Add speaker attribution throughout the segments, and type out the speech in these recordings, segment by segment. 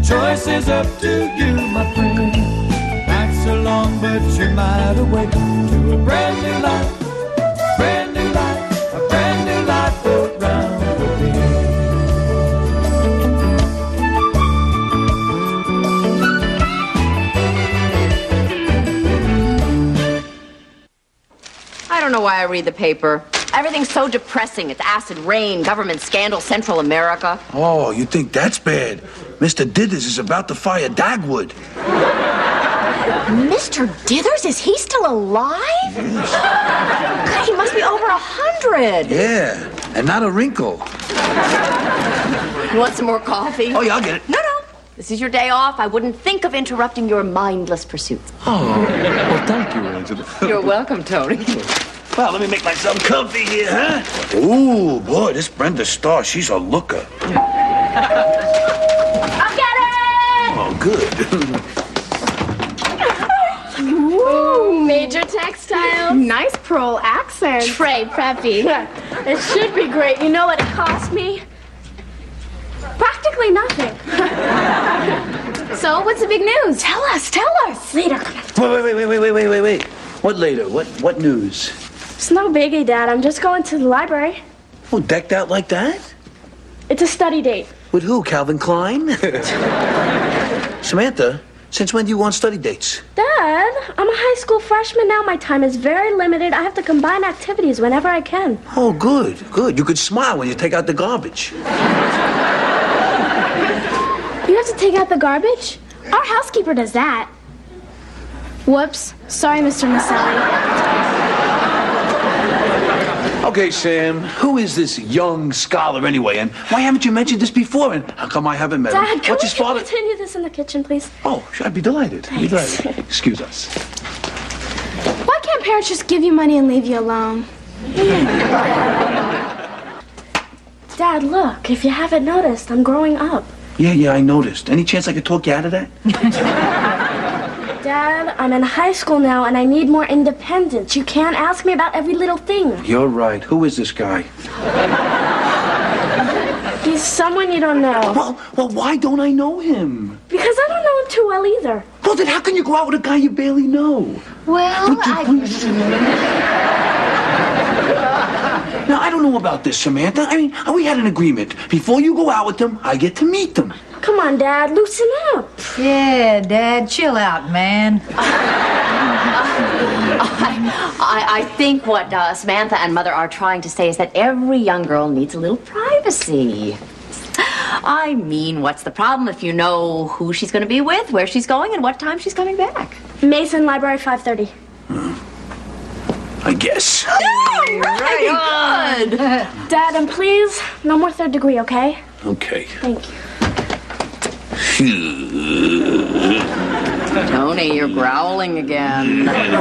Speaker 1: choice is up to you, my friend. Nights are long, but you might awake to a brand new life, brand new life, a brand new life around the bend.
Speaker 2: I don't know why I read the paper. Everything's so depressing. It's acid rain, government scandal, Central America.
Speaker 3: Oh, you think that's bad? Mr. Dithers is about to fire Dagwood.
Speaker 2: Mr. Dithers? Is he still alive?
Speaker 3: Yes.
Speaker 2: God, he must be over 100.
Speaker 3: Yeah, and not a wrinkle.
Speaker 2: You want some more coffee?
Speaker 3: Oh, yeah, I'll get it.
Speaker 2: No. This is your day off. I wouldn't think of interrupting your mindless pursuits.
Speaker 3: Oh, well, thank you, Angela.
Speaker 2: You're welcome, Tony.
Speaker 3: Well, let me make myself comfy here, huh? Ooh, boy, this Brenda Starr, she's a looker.
Speaker 4: I'll get it!
Speaker 3: Oh, good.
Speaker 4: Ooh, Major Textiles. Nice pearl accent. Trey, preppy. It should be great. You know what it cost me? Practically nothing. So, what's the big news? Tell us. Later.
Speaker 3: Wait. What later? What news?
Speaker 4: It's no biggie, Dad. I'm just going to the library.
Speaker 3: Oh, decked out like that?
Speaker 4: It's a study date.
Speaker 3: With who, Calvin Klein? Samantha, since when do you want study dates?
Speaker 4: Dad, I'm a high school freshman now. My time is very limited. I have to combine activities whenever I can.
Speaker 3: Oh, good. You could smile when you take out the garbage.
Speaker 4: You have to take out the garbage? Our housekeeper does that. Whoops. Sorry, Mr. Maselli.
Speaker 3: Okay, Sam, who is this young scholar anyway? And why haven't you mentioned this before? And how come I haven't met him?
Speaker 4: Dad, can
Speaker 3: What's
Speaker 4: we
Speaker 3: his father?
Speaker 4: continue this in the kitchen, please?
Speaker 3: Oh, sure, I'd be delighted.
Speaker 4: Thanks.
Speaker 3: Excuse us.
Speaker 4: Why can't parents just give you money and leave you alone? Dad, look, if you haven't noticed, I'm growing up.
Speaker 3: Yeah, I noticed. Any chance I could talk you out of that?
Speaker 4: Dad, I'm in high school now and I need more independence. You can't ask me about every little thing.
Speaker 3: You're right. Who is this guy?
Speaker 4: He's someone you don't know.
Speaker 3: Well, why don't I know him?
Speaker 4: Because I don't know him too well either.
Speaker 3: Well, then how can you go out with a guy you barely know?
Speaker 2: Well,
Speaker 3: Now, I don't know about this, Samantha. I mean, we had an agreement. Before you go out with them, I get to meet them.
Speaker 4: Come on, Dad, loosen up.
Speaker 5: Yeah, Dad, chill out, man.
Speaker 2: I think what Samantha and Mother are trying to say is that every young girl needs a little privacy. I mean, what's the problem if you know who she's going to be with, where she's going, and what time she's coming back?
Speaker 4: Mason, library 5:30.
Speaker 3: I guess.
Speaker 2: Right on.
Speaker 4: Dad, and please, no more third degree, okay?
Speaker 3: Okay.
Speaker 4: Thank you.
Speaker 2: Tony, you're growling again.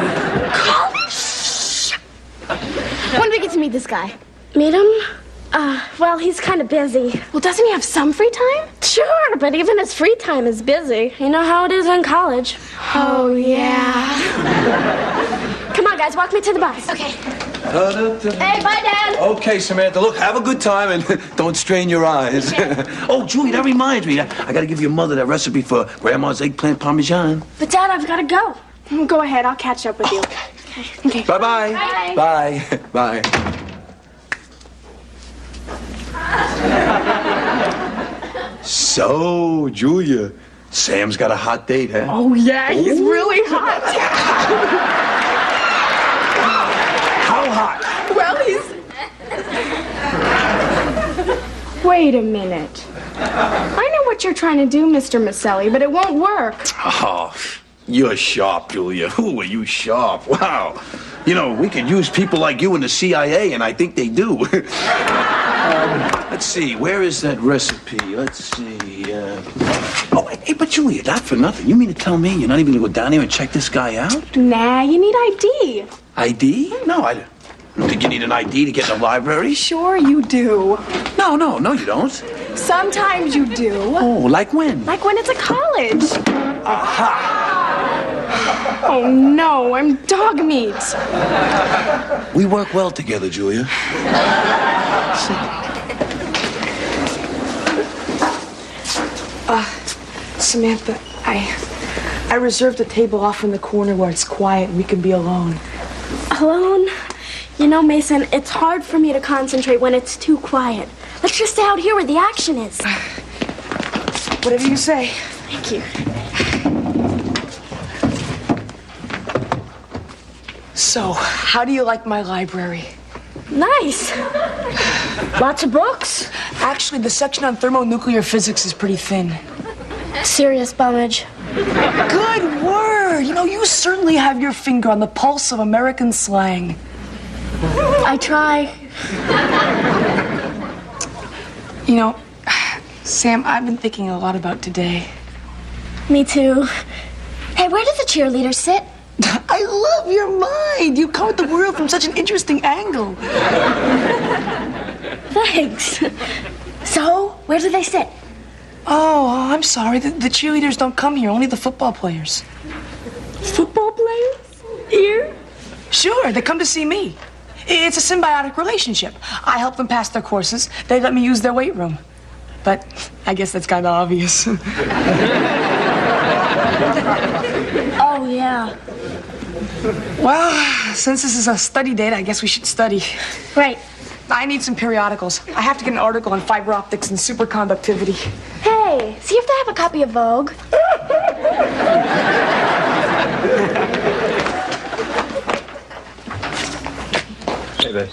Speaker 4: When do we get to meet this guy? Meet him? Well, he's kind of busy. Well, doesn't he have some free time? Sure, but even his free time is busy. You know how it is in college. Oh, yeah. Come on, guys, walk me to the bus. Okay. Hey, bye, Dad.
Speaker 3: Okay, Samantha, look, have a good time and don't strain your eyes. Oh, Julie, that reminds me. I got to give your mother that recipe for Grandma's eggplant parmesan.
Speaker 4: But, Dad, I've got to go. Go ahead, I'll catch up with you. Okay.
Speaker 3: Bye-bye.
Speaker 4: Bye.
Speaker 3: Bye. So, Julia, Sam's got a hot date, huh?
Speaker 4: Oh, yeah, he's really hot.
Speaker 3: How hot?
Speaker 4: Well, Wait a minute. I know what you're trying to do, Mr. Maselli, but it won't work.
Speaker 3: Oh, you're sharp, Julia. Ooh, are you sharp? Wow. You know, we could use people like you in the CIA, and I think they do. Let's see, where is that recipe? Let's see. Oh, hey, but Julia, not for nothing. You mean to tell me you're not even going to go down there and check this guy out?
Speaker 4: Nah, you need ID.
Speaker 3: ID? No, I don't think you need an ID to get in the library.
Speaker 4: Sure you do.
Speaker 3: No, you don't.
Speaker 4: Sometimes you do.
Speaker 3: Oh, like when?
Speaker 4: Like when it's a college.
Speaker 3: Aha!
Speaker 4: Oh, no, I'm dog meat.
Speaker 3: We work well together, Julia.
Speaker 6: Samantha, I reserved a table off in the corner where it's quiet and we can be alone.
Speaker 4: Alone? You know, Mason, it's hard for me to concentrate when it's too quiet. Let's just stay out here where the action is.
Speaker 6: Whatever you say.
Speaker 4: Thank you.
Speaker 6: So, how do you like my library?
Speaker 4: Nice. Lots of books?
Speaker 6: Actually, the section on thermonuclear physics is pretty thin.
Speaker 4: Serious bummage.
Speaker 6: Good word! You know, you certainly have your finger on the pulse of American slang.
Speaker 4: I try.
Speaker 6: You know, Sam, I've been thinking a lot about today.
Speaker 4: Me too. Hey, where do the cheerleaders sit?
Speaker 6: I love your mind! You come at the world from such an interesting angle.
Speaker 4: Thanks. So, where do they sit?
Speaker 6: Oh, I'm sorry. The cheerleaders don't come here, only the football players.
Speaker 4: Football players? Here?
Speaker 6: Sure, they come to see me. It's a symbiotic relationship. I help them pass their courses. They let me use their weight room. But I guess that's kind of obvious.
Speaker 4: Oh, yeah.
Speaker 6: Well, since this is a study date, I guess we should study.
Speaker 4: Right.
Speaker 6: I need some periodicals. I have to get an article on fiber optics and superconductivity.
Speaker 4: Hey, see if they have a copy of Vogue.
Speaker 7: Hey, babe.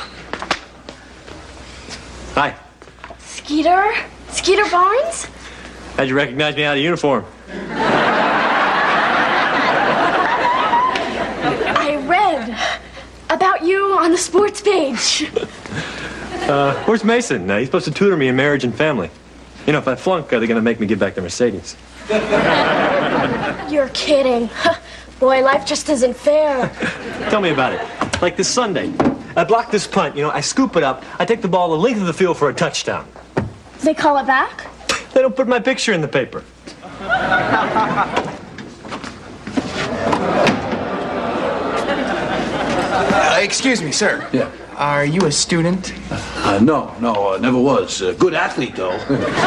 Speaker 7: Hi.
Speaker 4: Skeeter? Skeeter Barnes?
Speaker 7: How'd you recognize me out of uniform?
Speaker 4: I read about you on the sports page.
Speaker 7: Where's Mason? He's supposed to tutor me in marriage and family. You know, if I flunk, they're going to make me give back the Mercedes.
Speaker 4: You're kidding. Boy, life just isn't fair.
Speaker 7: Tell me about it. Like this Sunday, I block this punt, I scoop it up, I take the ball the length of the field for a touchdown.
Speaker 4: They call it back?
Speaker 7: They don't put my picture in the paper.
Speaker 8: Excuse me, sir.
Speaker 3: Yeah.
Speaker 8: Are you a student?
Speaker 3: No, never was. Good athlete, though.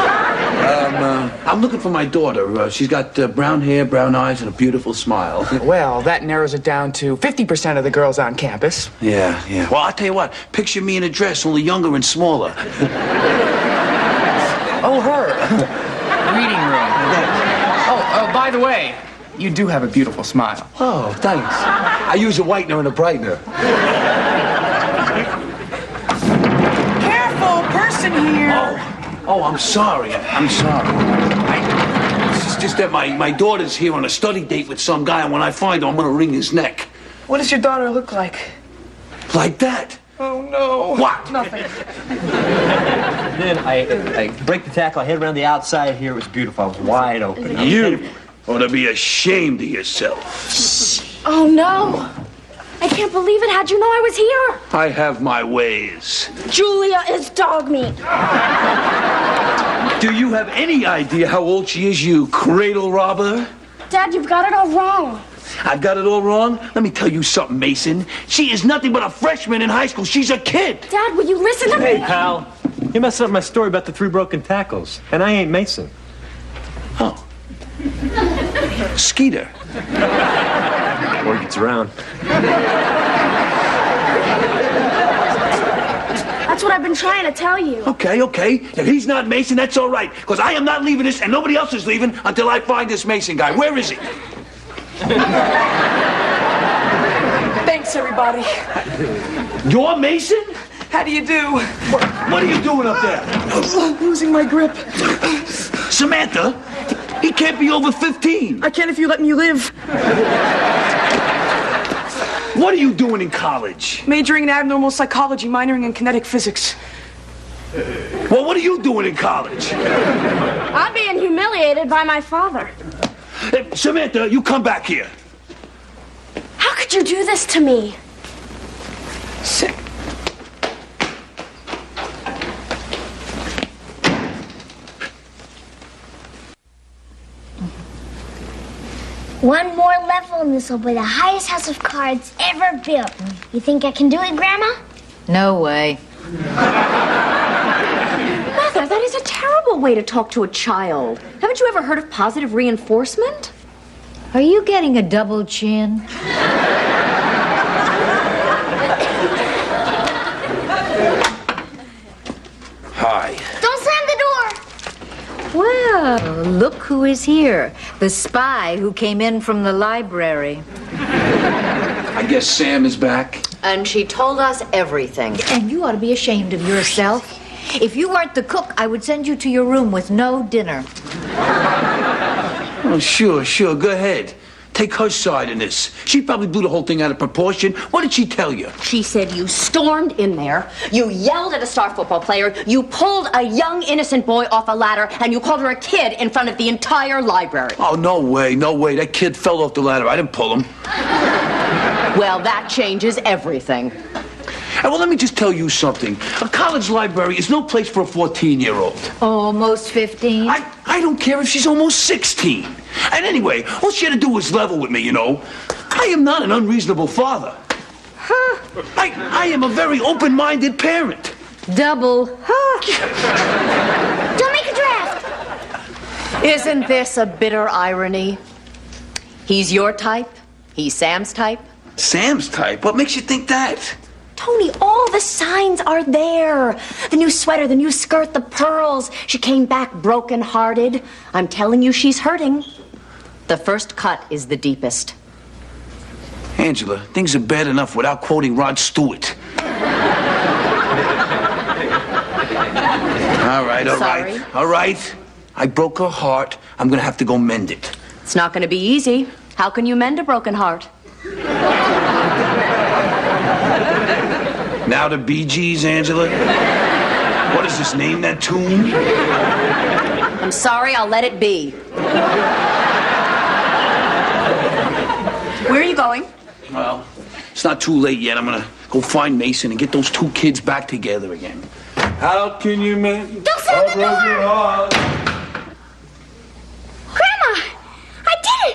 Speaker 3: I'm looking for my daughter. She's got brown hair, brown eyes, and a beautiful smile.
Speaker 8: Well, that narrows it down to 50% of the girls on campus.
Speaker 3: Yeah. Well, I'll tell you what. Picture me in a dress, only younger and smaller.
Speaker 8: Oh, her. Reading room. Oh, by the way, you do have a beautiful smile.
Speaker 3: Oh, thanks. I use a whitener and a brightener.
Speaker 6: Careful, person here.
Speaker 3: Oh, I'm sorry. I'm sorry. It's just that my daughter's here on a study date with some guy, and when I find him, I'm gonna wring his neck.
Speaker 6: What does your daughter look like?
Speaker 3: Like that.
Speaker 6: Oh, no.
Speaker 3: What?
Speaker 6: Nothing.
Speaker 7: Then I break the tackle, I head around the outside here. It was beautiful. I was wide open.
Speaker 3: You ought to be ashamed of yourself.
Speaker 4: Oh, no. I can't believe it. How'd you know I was here?
Speaker 3: I have my ways.
Speaker 4: Julia is dog meat.
Speaker 3: Do you have any idea how old she is, you cradle robber?
Speaker 4: Dad, you've got it all wrong.
Speaker 3: I've got it all wrong? Let me tell you something, Mason. She is nothing but a freshman in high school. She's a kid.
Speaker 4: Dad, will you listen to me?
Speaker 7: Hey, pal. You messed up my story about the 3 broken tackles. And I ain't Mason.
Speaker 3: Oh. Skeeter.
Speaker 7: Word gets around.
Speaker 4: That's what I've been trying to tell you.
Speaker 3: Okay. If he's not Mason, that's all right. Because I am not leaving this, and nobody else is leaving until I find this Mason guy. Where is he?
Speaker 6: Thanks, everybody.
Speaker 3: You're Mason?
Speaker 6: How do you do?
Speaker 3: What are you doing up there?
Speaker 6: Losing my grip.
Speaker 3: Samantha, he can't be over 15.
Speaker 6: I can if you let me live.
Speaker 3: What are you doing in college?
Speaker 6: Majoring in abnormal psychology, minoring in kinetic physics.
Speaker 3: Well, what are you doing in college?
Speaker 4: I'm being humiliated by my father.
Speaker 3: Hey, Samantha, you come back here.
Speaker 4: How could you do this to me?
Speaker 9: One more level and this will be the highest house of cards ever built. You think I can do it, Grandma?
Speaker 5: No way.
Speaker 4: Mother, that is a terrible
Speaker 2: terrible way to talk to a child. Haven't you ever heard of positive reinforcement?
Speaker 5: Are you getting a double chin?
Speaker 3: Hi.
Speaker 9: Don't slam the door.
Speaker 5: Well, look who is here. The spy who came in from the library.
Speaker 3: I guess Sam is back.
Speaker 2: And she told us everything.
Speaker 5: And you ought to be ashamed of yourself. If you weren't the cook, I would send you to your room with no dinner.
Speaker 3: Oh, sure. Go ahead. Take her side in this. She probably blew the whole thing out of proportion. What did she tell you?
Speaker 2: She said you stormed in there, you yelled at a star football player, you pulled a young innocent boy off a ladder, and you called her a kid in front of the entire library.
Speaker 3: Oh, no way. That kid fell off the ladder. I didn't pull him.
Speaker 2: Well, that changes everything.
Speaker 3: Well, let me just tell you something. A college library is no place for a 14-year-old.
Speaker 5: Almost 15?
Speaker 3: I don't care if she's almost 16. And anyway, all she had to do was level with me, you know. I am not an unreasonable father.
Speaker 5: Huh.
Speaker 3: I am a very open-minded parent.
Speaker 5: Double. Huh.
Speaker 9: Don't make a draft.
Speaker 2: Isn't this a bitter irony? He's your type, he's Sam's type.
Speaker 3: Sam's type? What makes you think that?
Speaker 2: Tony, all the signs are there. The new sweater, the new skirt, the pearls. She came back broken-hearted. I'm telling you, she's hurting. The first cut is the deepest.
Speaker 3: Angela, things are bad enough without quoting Rod Stewart. All right. I broke her heart. I'm gonna have to go mend it.
Speaker 2: It's not gonna be easy. How can you mend a broken heart?
Speaker 3: Now the Bee Gees, Angela? What is this, name that tune?
Speaker 2: I'm sorry, I'll let it be. Where are you going?
Speaker 3: Well, it's not too late yet. I'm gonna go find Mason and get those two kids back together again. How can you mend
Speaker 9: Don't slam the door!
Speaker 3: heart?
Speaker 9: Grandma! I did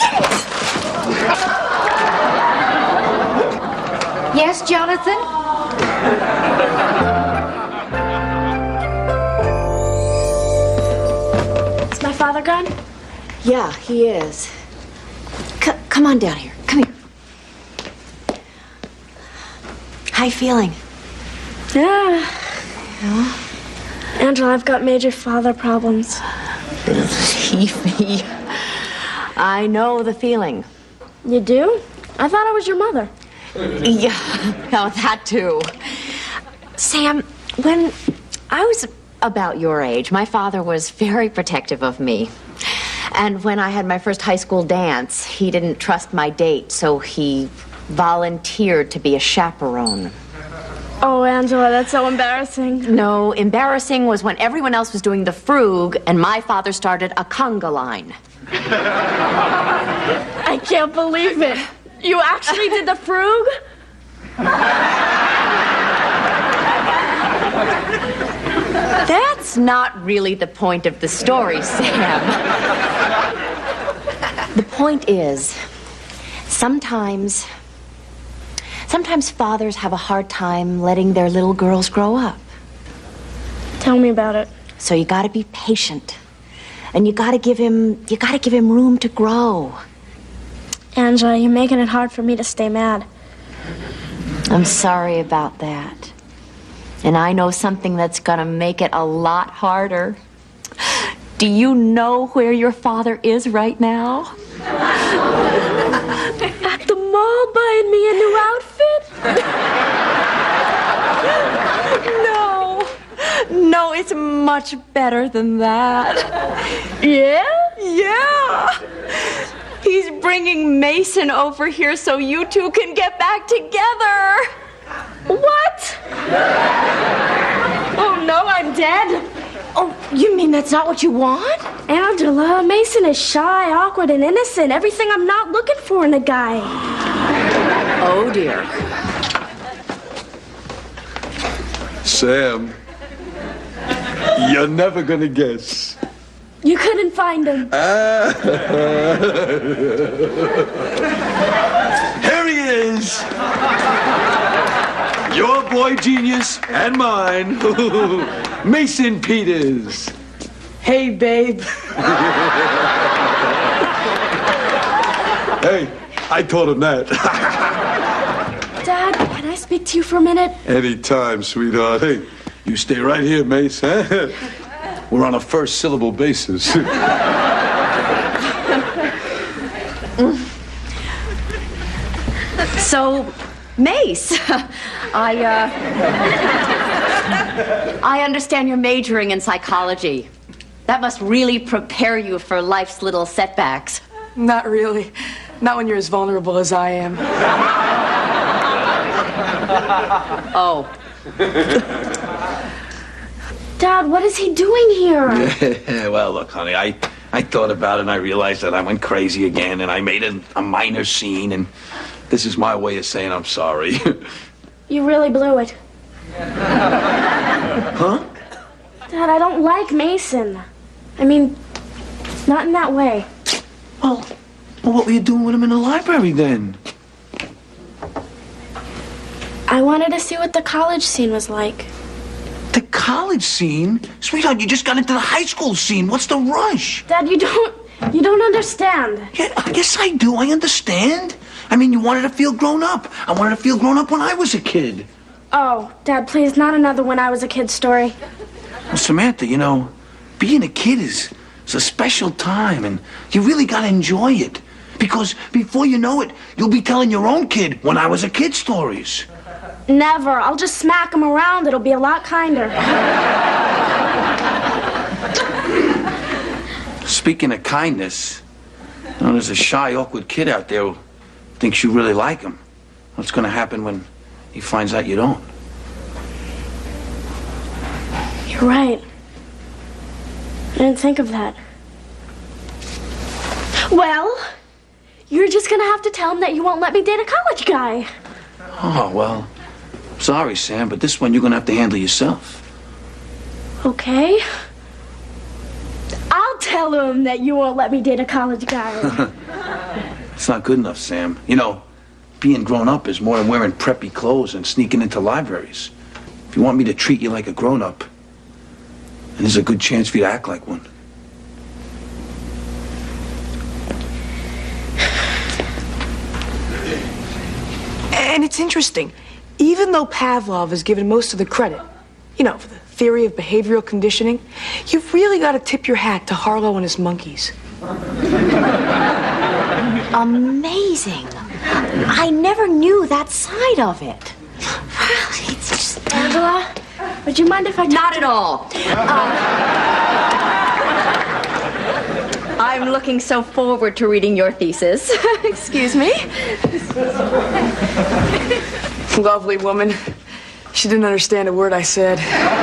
Speaker 9: it!
Speaker 5: Yes, Jonathan?
Speaker 4: Is my father gone?
Speaker 2: Yeah, he is. Come on down here. Come here. How you feeling?
Speaker 4: Yeah. Angela, I've got major father problems.
Speaker 2: Believe me. I know the feeling.
Speaker 4: You do? I thought I was your mother.
Speaker 2: Yeah, oh, that too. Sam, when I was about your age, my father was very protective of me. And when I had my first high school dance, he didn't trust my date, so he volunteered to be a chaperone.
Speaker 4: Oh, Angela, that's so embarrassing.
Speaker 2: No, embarrassing was when everyone else was doing the frug and my father started a conga line.
Speaker 4: I can't believe it. You actually did the frug?
Speaker 2: That's not really the point of the story, Sam. The point is, sometimes fathers have a hard time letting their little girls grow up.
Speaker 4: Tell me about it.
Speaker 2: So you gotta be patient. And you gotta give him room to grow.
Speaker 4: Angela, you're making it hard for me to stay mad.
Speaker 2: I'm sorry about that. And I know something that's gonna make it a lot harder. Do you know where your father is right now?
Speaker 4: At the mall buying me a new outfit?
Speaker 2: No, it's much better than that.
Speaker 4: Yeah?
Speaker 2: Yeah. He's bringing Mason over here so you two can get back together.
Speaker 4: What? Oh, no, I'm dead.
Speaker 2: Oh, you mean that's not what you want?
Speaker 4: Angela, Mason is shy, awkward, and innocent. Everything I'm not looking for in a guy.
Speaker 2: Oh, dear.
Speaker 3: Sam, you're never gonna guess.
Speaker 4: You couldn't find him.
Speaker 3: Here he is! Your boy genius and mine, Mason Peters.
Speaker 6: Hey, babe.
Speaker 3: Hey, I told him that.
Speaker 4: Dad, can I speak to you for a minute?
Speaker 3: Anytime, sweetheart. Hey, you stay right here, Mace, huh? We're on a first syllable basis.
Speaker 2: So, Mace, I understand you're majoring in psychology. That must really prepare you for life's little setbacks.
Speaker 6: Not really. Not when you're as vulnerable as I am.
Speaker 2: Oh.
Speaker 4: Dad, what is he doing here?
Speaker 3: Well, look, honey, I thought about it and I realized that I went crazy again and I made a minor scene, and this is my way of saying I'm sorry.
Speaker 4: You really blew it.
Speaker 3: Huh?
Speaker 4: Dad, I don't like Mason. I mean, not in that way.
Speaker 3: Well, what were you doing with him in the library then?
Speaker 4: I wanted to see what the college scene was like.
Speaker 3: The college scene? Sweetheart, you just got into the high school scene. What's the rush?
Speaker 4: Dad, you don't understand.
Speaker 3: Yeah, I guess I do. I understand. I mean, you wanted to feel grown up. I wanted to feel grown up when I was a kid.
Speaker 4: Oh, Dad, please, not another When I Was a Kid story.
Speaker 3: Well, Samantha, you know, being a kid is a special time, and you really got to enjoy it. Because before you know it, you'll be telling your own kid When I Was a Kid stories.
Speaker 4: Never. I'll just smack him around. It'll be a lot kinder.
Speaker 3: Speaking of kindness, you know, there's a shy, awkward kid out there who thinks you really like him. What's going to happen when he finds out you don't?
Speaker 4: You're right. I didn't think of that. Well, you're just gonna have to tell him that you won't let me date a college guy.
Speaker 3: Oh, well, sorry, Sam, but this one you're going to have to handle yourself.
Speaker 4: Okay. I'll tell him that you won't let me date a college guy.
Speaker 3: It's not good enough, Sam. You know, being grown up is more than wearing preppy clothes and sneaking into libraries. If you want me to treat you like a grown-up, then there's a good chance for you to act like one.
Speaker 6: And it's interesting. Even though Pavlov is given most of the credit, you know, for the theory of behavioral conditioning, you've really got to tip your hat to Harlow and his monkeys.
Speaker 2: Amazing. I never knew that side of it. Really, it's just...
Speaker 4: Angela, would you mind if I...
Speaker 2: Not at all. I'm looking so forward to reading your thesis. Excuse me.
Speaker 6: Lovely woman. She didn't understand a word I said.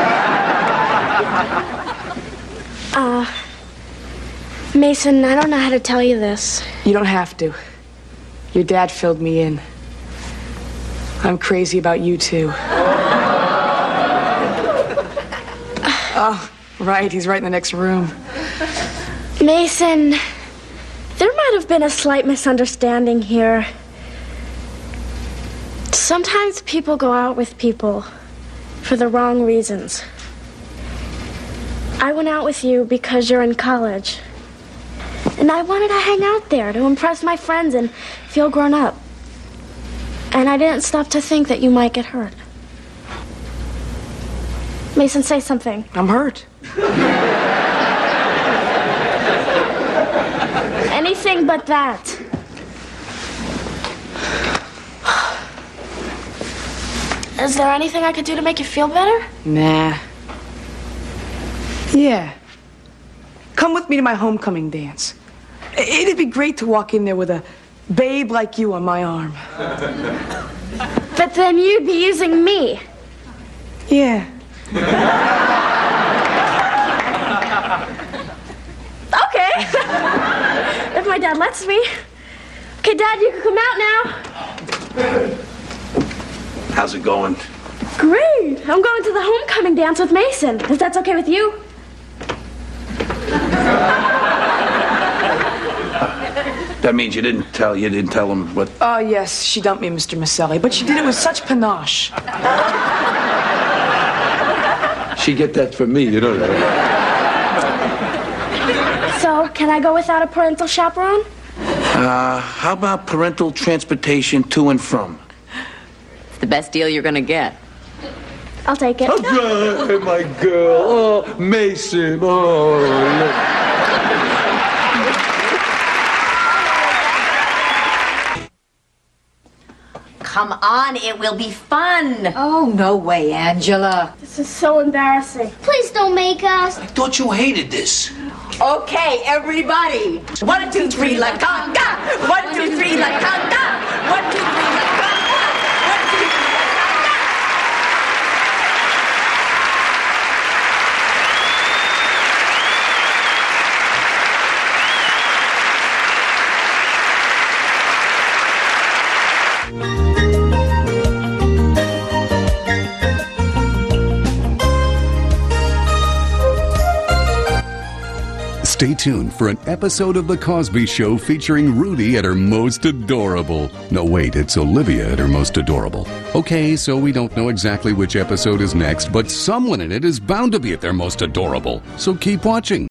Speaker 4: Mason, I don't know how to tell you this.
Speaker 6: You don't have to. Your dad filled me in. I'm crazy about you, too. Oh, right. He's right in the next room.
Speaker 4: Mason, there might have been a slight misunderstanding here. Sometimes people go out with people for the wrong reasons. I went out with you because you're in college. And I wanted to hang out there to impress my friends and feel grown up. And I didn't stop to think that you might get hurt. Mason, say something.
Speaker 6: I'm hurt.
Speaker 4: Anything but that. Is there anything I could do to make you feel better?
Speaker 6: Nah. Yeah. Come with me to my homecoming dance. It'd be great to walk in there with a babe like you on my arm.
Speaker 4: But then you'd be using me.
Speaker 6: Yeah.
Speaker 4: Okay. If my dad lets me. Okay, Dad, you can come out now.
Speaker 3: How's it going?
Speaker 4: Great. I'm going to the homecoming dance with Mason, if that's okay with you.
Speaker 3: That means you didn't tell him what...
Speaker 6: Oh, yes, she dumped me, Mr. Maselli, but she did it with such panache.
Speaker 3: She get that from me, you know that.
Speaker 4: So, can I go without a parental chaperone?
Speaker 3: How about parental transportation to and from?
Speaker 2: It's the best deal you're gonna get.
Speaker 4: I'll take it.
Speaker 3: Okay, my girl. Oh, Mason. Oh, look.
Speaker 2: Come on, it will be fun.
Speaker 5: Oh, no way, Angela.
Speaker 4: This is so embarrassing.
Speaker 9: Please don't make us.
Speaker 3: I thought you hated this.
Speaker 2: Okay, everybody. 1, 2, 3, la conga. 1, 2, 3, la conga. 1, 2, 3, la conga. 1, 2, 3, la conga.
Speaker 10: Stay tuned for an episode of The Cosby Show featuring Rudy at her most adorable. No, wait, it's Olivia at her most adorable. Okay, so we don't know exactly which episode is next, but someone in it is bound to be at their most adorable. So keep watching.